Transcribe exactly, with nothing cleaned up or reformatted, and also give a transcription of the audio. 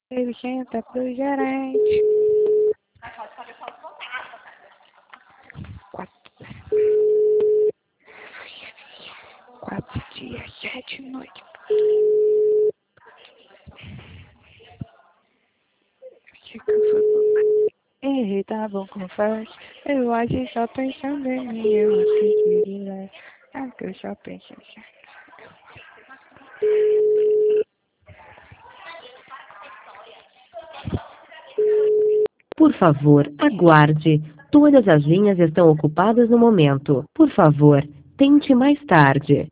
Ele senta pro gerente. Quatro, quatro dias, sete noites. Ele tá bom, confesso. Eu hoje só pensando em mim. Eu assistiria. É que eu só penso em Por favor, aguarde. Todas as linhas estão ocupadas no momento. Por favor, tente mais tarde.